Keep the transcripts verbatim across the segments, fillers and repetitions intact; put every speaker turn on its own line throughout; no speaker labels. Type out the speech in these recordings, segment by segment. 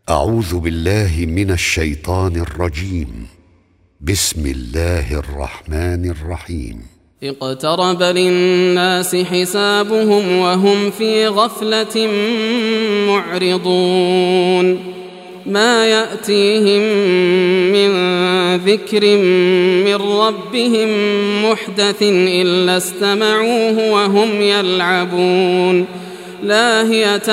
أعوذ بالله من الشيطان الرجيم. بسم الله الرحمن الرحيم.
اقترب للناس حسابهم وهم في غفلة معرضون ما يأتيهم من ذكر من ربهم محدث إلا استمعوه وهم يلعبون لاهية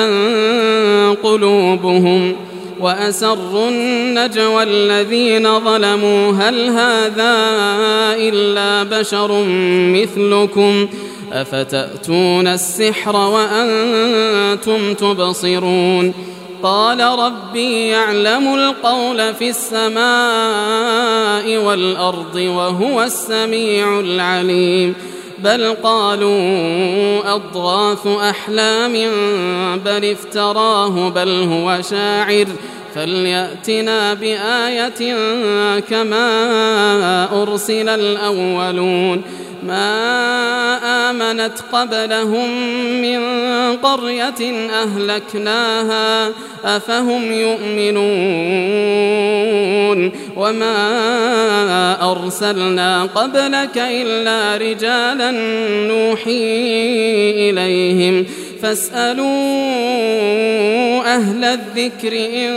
قلوبهم وأسروا النجوى الذين ظلموا هل هذا إلا بشر مثلكم أفتأتون السحر وأنتم تبصرون قال ربي يعلم القول في السماء والأرض وهو السميع العليم بل قالوا أضغاث أحلام بل افتراه بل هو شاعر فليأتنا بآية كما أرسل الأولون ما آمنت قبلهم من قرية أهلكناها أفهم يؤمنون وما أرسلنا قبلك إلا رجالا نوحي إليهم فاسألوا أهل الذكر إن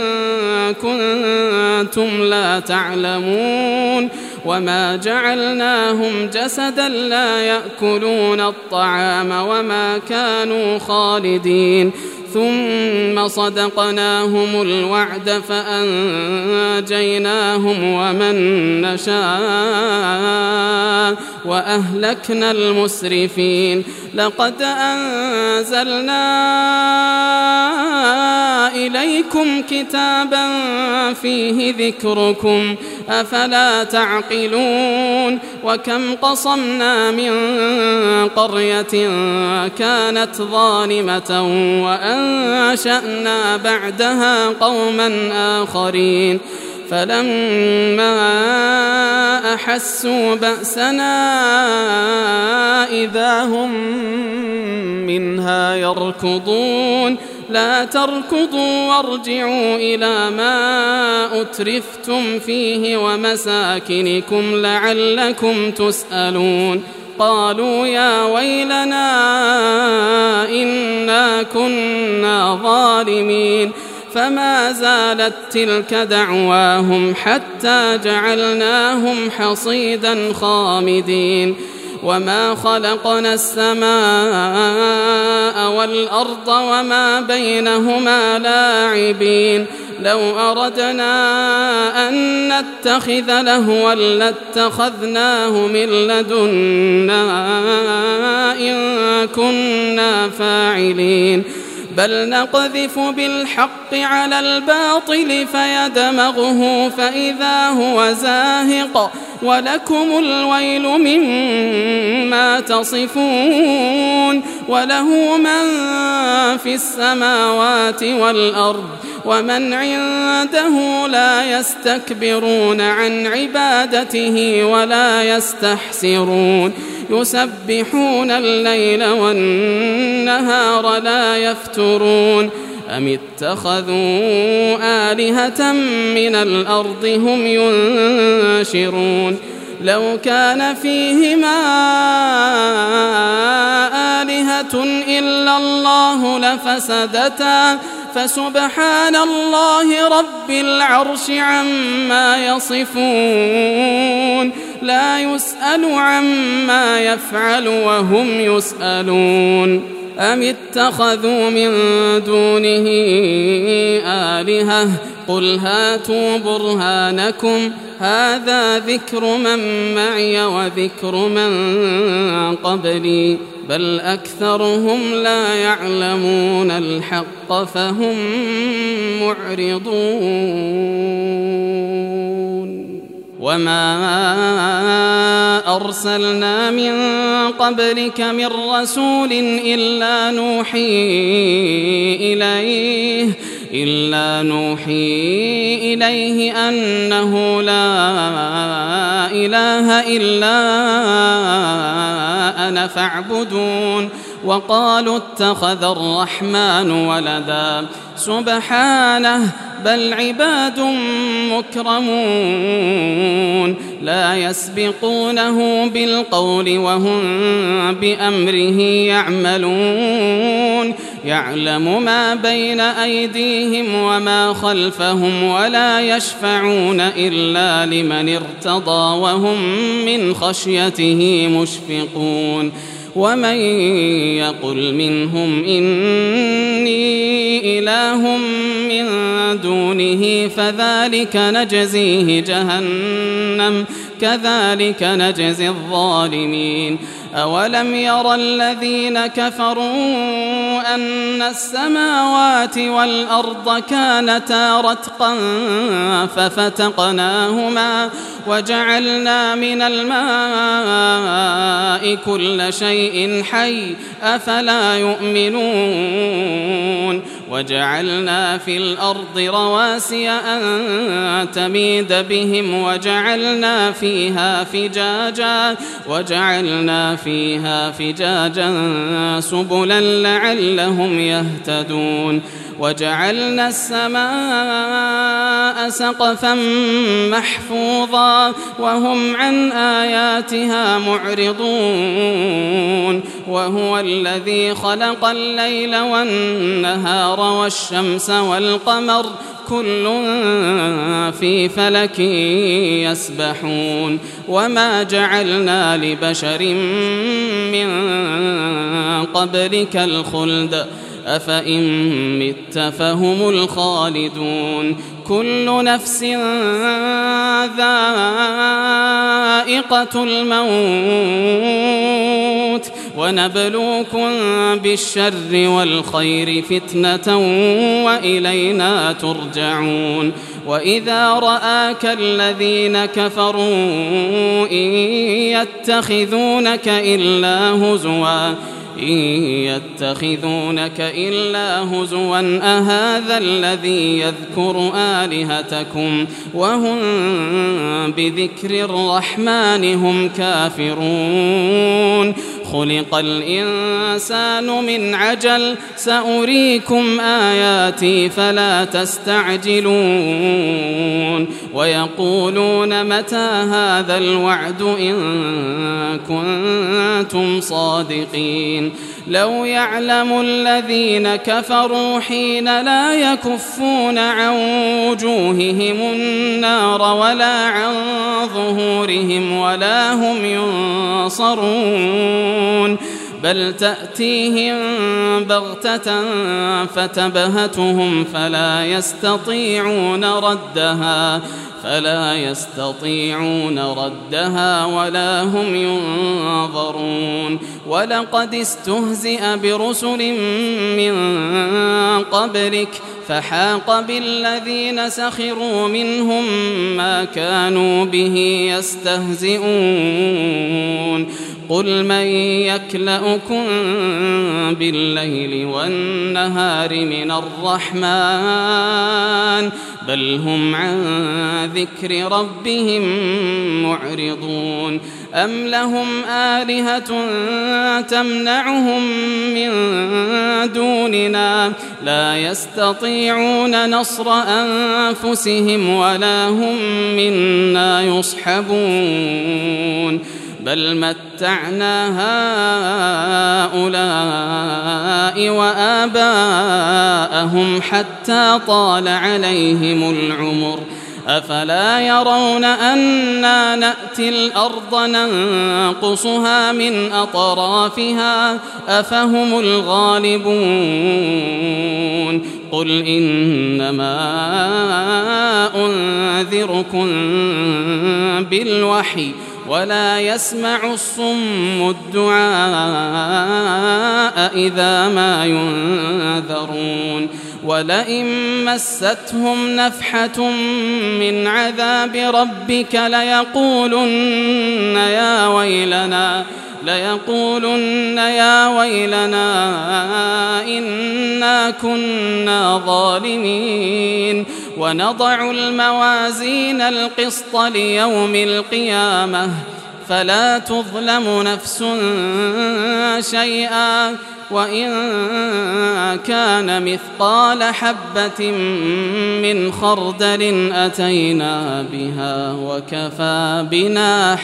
كنتم لا تعلمون وما جعلناهم جسدا لا يأكلون الطعام وما كانوا خالدين ثم صدقناهم الوعد فأنجيناهم ومن نشاء وأهلكنا المسرفين لقد أنزلنا إليكم كتابا فيه ذكركم أفلا تعقلون وكم قصمنا من قرية كانت ظالمة وأنشأنا بعدها قوما آخرين فلما أحسوا بأسنا إذا هم منها يركضون لا تركضوا وارجعوا إلى ما أترفتم فيه ومساكنكم لعلكم تسألون قالوا يا ويلنا إنا كنا ظالمين فما زالت تلك دعواهم حتى جعلناهم حصيدا خامدين وما خلقنا السماء والأرض وما بينهما لاعبين لو أردنا أن نتخذ لهوا لاتخذناه من لدنا إن كنا فاعلين بل نقذف بالحق على الباطل فيدمغه فإذا هو زاهق ولكم الويل مما تصفون وله من في السماوات والأرض ومن عنده لا يستكبرون عن عبادته ولا يستحسرون يسبحون الليل والنهار لا يفترون أم اتخذوا آلهة من الأرض هم ينشرون لو كان فيهما آلهة إلا الله لفسدتا فسبحان الله رب العرش عما يصفون لا يسأل عما يفعل وهم يسألون أم اتخذوا من دونه آلهة قل هاتوا برهانكم هذا ذكر من معي وذكر من قبلي بل أكثرهم لا يعلمون الحق فهم معرضون وما أرسلنا من قبلك من رسول إلا نوحي إليه إلا نوحي إليه أنه لا إله إلا أنا فاعبدون وقالوا اتخذ الرحمن ولدا سبحانه بل عباد مكرمون لا يسبقونه بالقول وهم بأمره يعملون يعلم ما بين أيديهم وما خلفهم ولا يشفعون إلا لمن ارتضى وهم من خشيته مشفقون ومن يقل منهم إني إله من دونه فذلك نجزيه جهنم كذلك نجزي الظالمين أولم ير الذين كفروا أن السماوات والأرض كانتا رتقا ففتقناهما وجعلنا من الماء كل شيء حي أفلا يؤمنون وجعلنا في الأرض رواسي أن تميد بهم وجعلنا فيها فجاجا وجعلنا فيها فجاجا سبلا لعلهم يهتدون وجعلنا السماء سقفا محفوظا وهم عن آياتها معرضون وهو الذي خلق الليل والنهار والشمس والقمر كل في فلك يسبحون وما جعلنا لبشر من قبلك الخلد أفإن مت فهم الخالدون كل نفس ذائقة الموت ونبلوكم بالشر والخير فتنة وإلينا ترجعون وإذا رآك الذين كفروا إن يتخذونك إلا هزوا إن يتخذونك إلا هزوا أهذا الذي يذكر آلهتكم وهم بذكر الرحمن هم كافرون خلق الإنسان من عجل سأريكم آياتي فلا تستعجلون ويقولون متى هذا الوعد إن كنتم صادقين لو يعلم الذين كفروا حين لا يكفون عن وجوههم النار ولا عن ظهورهم ولا هم ينصرون بل تأتيهم بغتة فتبهتهم فلا يستطيعون ردها فلا يستطيعون ردها ولا هم ينظرون ولقد استهزئ برسل من قبلك فحاق بالذين سخروا منهم ما كانوا به يستهزئون قل من يكلؤكم بالليل والنهار من الرحمن بل هم عن ذكر ربهم معرضون أم لهم آلهة تمنعهم من دوننا لا يستطيعون نصر أنفسهم ولا هم منا يصحبون بل متعنا هؤلاء وآباءهم حتى طال عليهم العمر أفلا يرون أنا نأتي الأرض ننقصها من أطرافها أفهم الغالبون قل إنما أنذركم بالوحي ولا يسمع الصم الدعاء إذا ما ينذرون ولئن مستهم نفحة من عذاب ربك ليقولن يا ويلنا ليقولن يا ويلنا إنا كنا ظالمين ونضع الموازين القسط ليوم القيامة فلا تظلم نفس شيئا وإن كان مثقال حبة من خردل أتينا بها وكفى بنا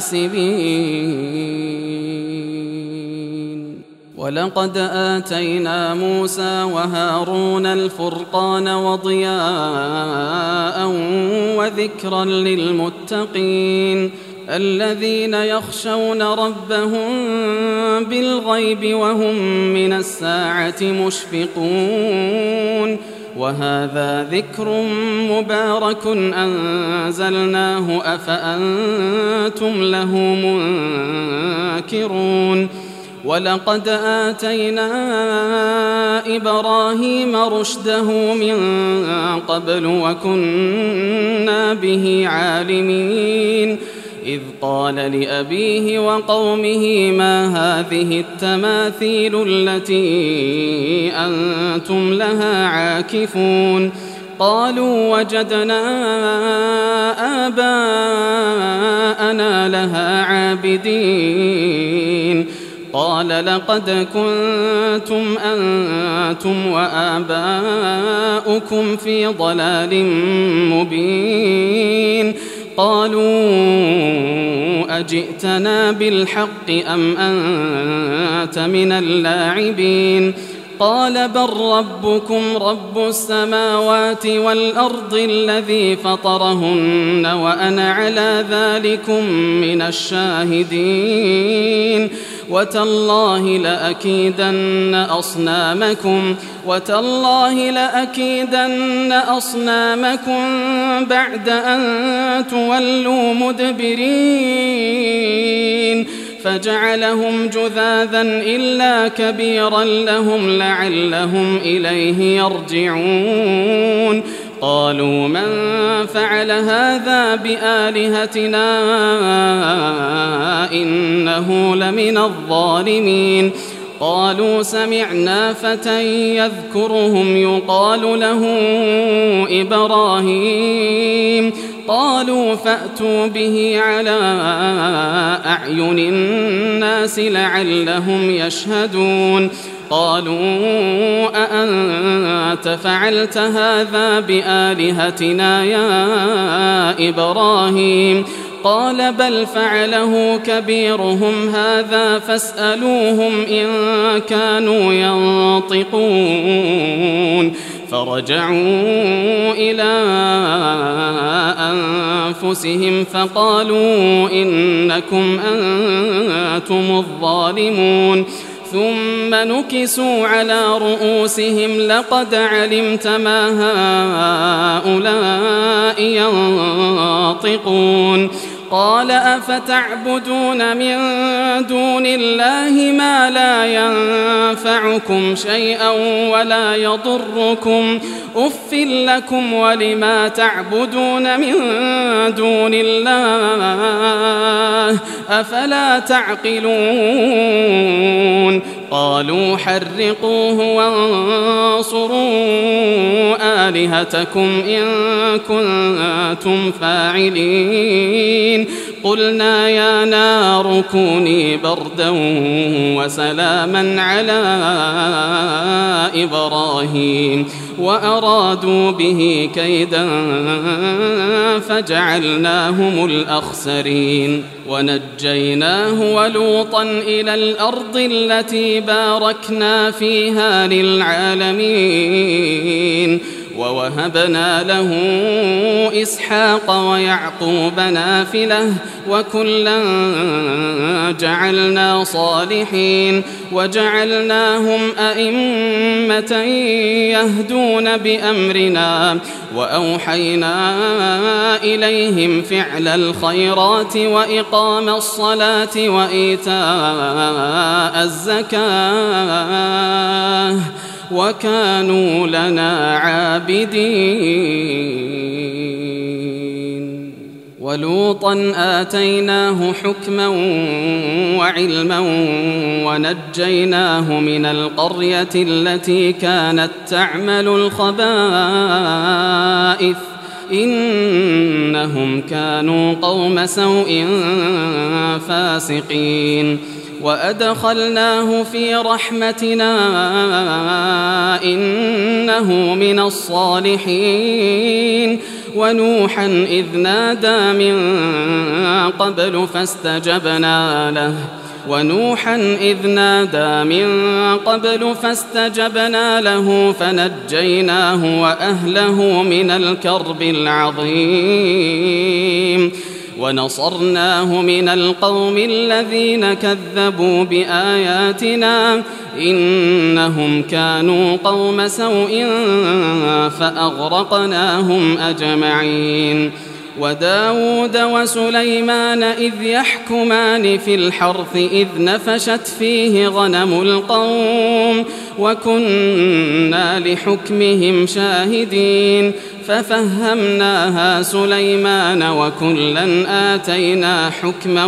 حاسبين. ولقد آتينا موسى وهارون الفرقان وضياء وذكرا للمتقين الذين يخشون ربهم بالغيب وهم من الساعة مشفقون. وهذا ذكر مبارك أنزلناه أفأنتم له منكرون. ولقد آتينا إبراهيم رشده من قبل وكنا به عالمين إذ قال لأبيه وقومه ما هذه التماثيل التي أنتم لها عاكفون قالوا وجدنا آباءنا لها عابدين قال لقد كنتم أنتم وآباؤكم في ضلال مبين قالوا أجئتنا بالحق أم أنت من اللاعبين قال بل ربكم رب السماوات والأرض الذي فطرهن وأنا على ذلكم من الشاهدين وتالله لأكيدن أصنامكم وتالله لأكيدن أصنامكم بعد أن تولوا مدبرين فجعلهم جذاذا إلا كبيرا لهم لعلهم إليه يرجعون قالوا من فعل هذا بآلهتنا إنه لمن الظالمين قالوا سمعنا فتى يذكرهم يقال له إبراهيم قالوا فأتوا به على أعين الناس لعلهم يشهدون قالوا أأنت فعلت هذا بآلهتنا يا إبراهيم قال بل فعله كبيرهم هذا فاسألوهم إن كانوا ينطقون فرجعوا إلى أنفسهم فقالوا إنكم أنتم الظالمون ثم نكسوا على رؤوسهم لقد علمت ما هؤلاء ينطقون قال أفتعبدون من دون الله ما لا ينفعكم شيئا ولا يضركم أف لكم ولما تعبدون من دون الله أفلا تعقلون قالوا حرقوه وانصروا آلهتكم إن كنتم فاعلين قلنا يا نار كوني بردا وسلاما على إبراهيم وأرادوا به كيدا فجعلناهم الأخسرين ونجيناه ولوطا إلى الأرض التي باركنا فيها للعالمين ووهبنا له إسحاق ويعقوب نافلة وكلا جعلنا صالحين وجعلناهم أئمة يهدون بأمرنا وأوحينا إليهم فعل الخيرات وإقام الصلاة وإيتاء الزكاة وكانوا لنا عابدين ولوطا آتيناه حكما وعلما ونجيناه من القرية التي كانت تعمل الخبائث إنهم كانوا قوم سوء فاسقين وأدخلناه في رحمتنا إنه من الصالحين ونوحا إذ نادى من قبل فاستجبنا له ونوحا إذ نادى من قبل فاستجبنا له فنجيناه وأهله من الكرب العظيم ونصرناه من القوم الذين كذبوا بآياتنا إنهم كانوا قوم سوء فأغرقناهم أجمعين وداود وسليمان إذ يحكمان في الحرث إذ نفشت فيه غنم القوم وكنا لحكمهم شاهدين ففهمناها سليمان وكلا آتينا حكما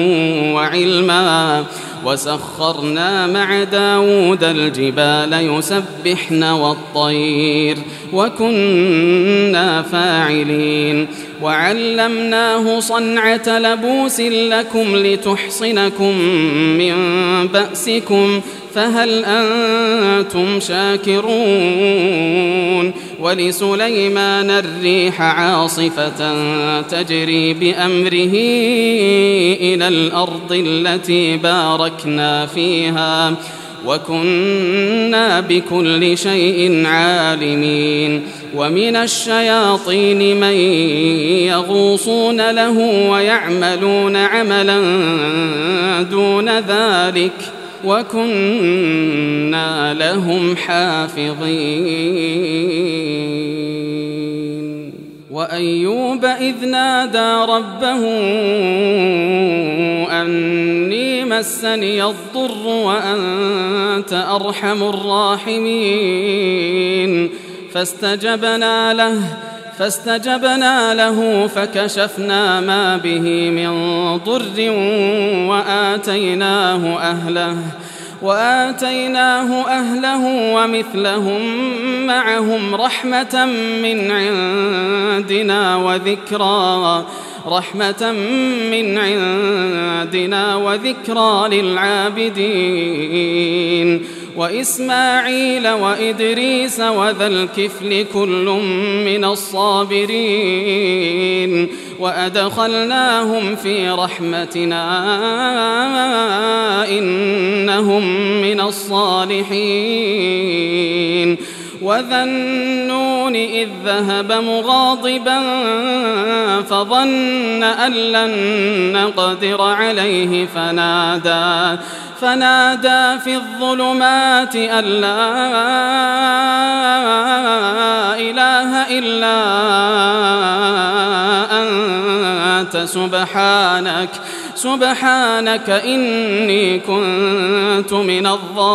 وعلما وسخرنا مع داود الجبال يسبحن والطير وكنا فاعلين وعلمناه صنعة لبوس لكم لتحصنكم من بأسكم فهل أنتم شاكرون ولسليمان الريح عاصفة تجري بأمره إلى الأرض التي باركنا فيها وكنا بكل شيء عالمين ومن الشياطين من يغوصون له ويعملون عملا دون ذلك وكنا لهم حافظين وأيوب إذ نادى ربه أني مسني الضر وأنت أرحم الراحمين فاستجبنا له فاستجبنا له فكشفنا ما به من ضر وآتيناه أهله وآتيناه أهله ومثلهم معهم رحمة من عندنا وذكرى رحمة من عندنا وذكرى للعابدين وإسماعيل وإدريس وذا الكفل كل من الصابرين وأدخلناهم في رحمتنا إنهم من الصالحين وذا النون إذ ذهب مغاضبا فظن أن لن نقدر عليه فنادى فنادى في الظلمات أن لا إله إلا أنت سبحانك سبحانك إني كنت من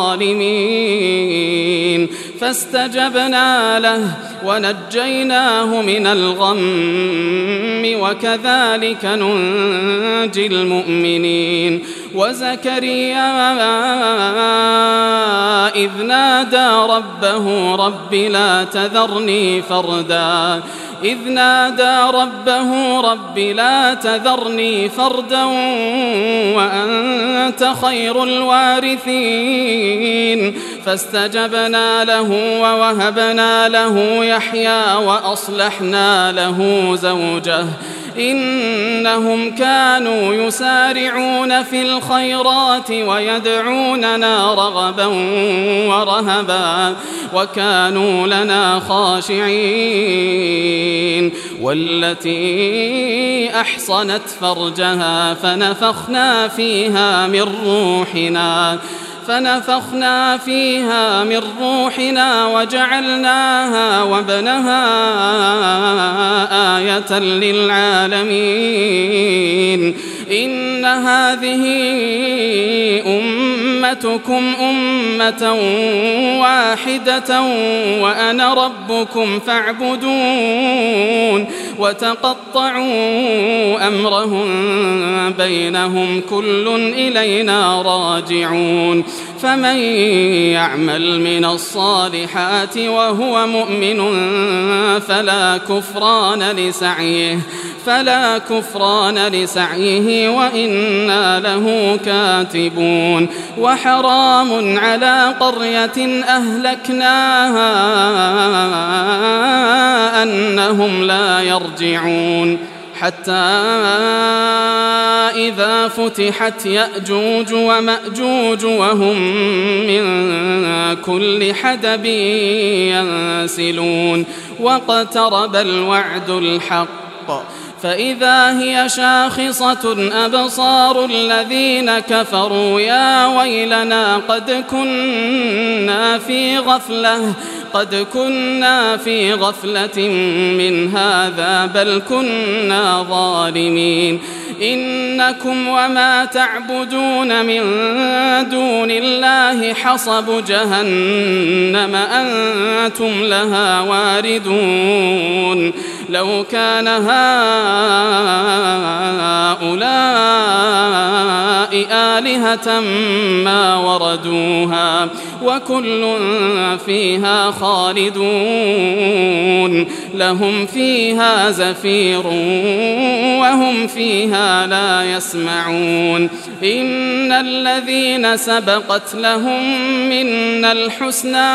الظالمين فاستجبنا له ونجيناه من الغم وكذلك ننجي المؤمنين وزكريا إذ نادى ربه رب لا تذرني فردا إذ نادى ربه رب لا تذرني فردا وأنت خير الوارثين فاستجبنا له ووهبنا له يحيى وأصلحنا له زوجه إنهم كانوا يسارعون في الخيرات ويدعوننا رغبا ورهبا وكانوا لنا خاشعين والتي أحصنت فرجها فنفخنا فيها من روحنا فنفخنا فيها من روحنا وجعلناها وابنها آية للعالمين إن هذه أمتكم أمة واحدة وأنا ربكم فاعبدون وتقطعوا أمرهم بينهم كل إلينا راجعون فمن يعمل من الصالحات وهو مؤمن فلا كفران لسعيه فلا كفران لسعيه وإنا له كاتبون وحرام على قرية أهلكناها أنهم لا يرجعون حتى إذا فتحت يأجوج ومأجوج وهم من كل حدب ينسلون واقترب الوعد الحق فإذا هي شاخصة أبصار الذين كفروا يا ويلنا قد كنا في غفلة قد كنا في غفلة من هذا بل كنا ظالمين إنكم وما تعبدون من دون الله حصب جهنم أنتم لها واردون لو كان هؤلاء آلهة ما وردوها وكل فيها خالدون لهم فيها زفير وهم فيها لا يسمعون إن الذين سبقت لهم منا الحسنى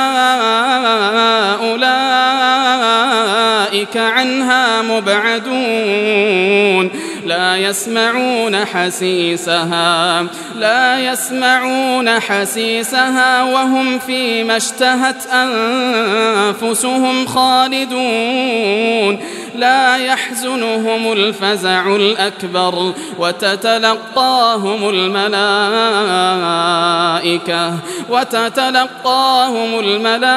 أولئك عنها مبعدون لا يسمعون حسيسها لا يسمعون حسيسها وهم فيما اشتهت أنفسهم خالدون لا يحزنهم الفزع الأكبر وتتلقاهم الملائكة وتتلقاهم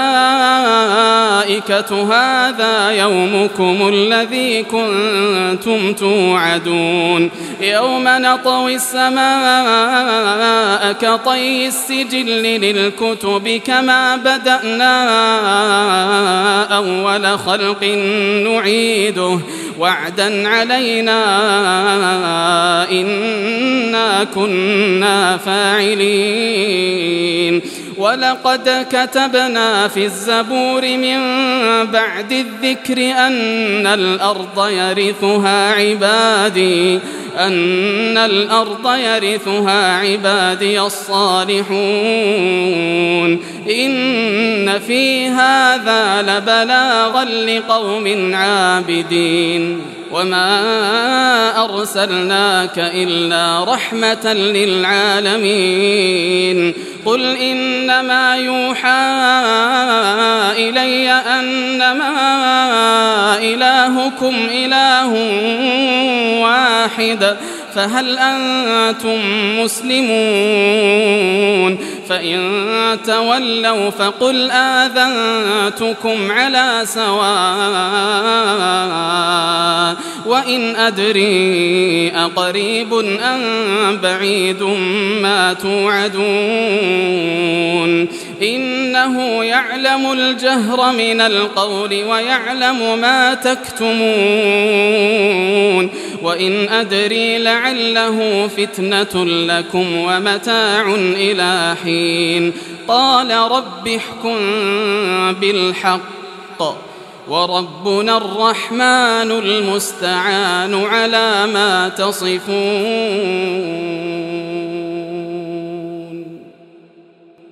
الملائكة هذا يومكم الذي كنتم توعدون يوم نطوي السماء كطي السجل للكتب كما بدأنا أول خلق نعيده وعدا علينا إنا كنا فاعلين ولقد كتبنا في الزبور من بعد الذكر أن الأرض يرثها عبادي أن الأرض يرثها عبادي الصالحون إن في هذا لبلاغا لقوم عابدين وما أرسلناك إلا رحمة للعالمين قل إنما يوحى إلي أنما إلهكم إله واحد فهل أنتم مسلمون فإن تولوا فقل آذنتكم على سواء وإن أدري أقريب أم بعيد ما توعدون إنه يعلم الجهر من القول ويعلم ما تكتمون وإن أدري لعله فتنة لكم ومتاع إلى حين قال رب احكم بالحق وربنا الرحمن المستعان على ما تصفون.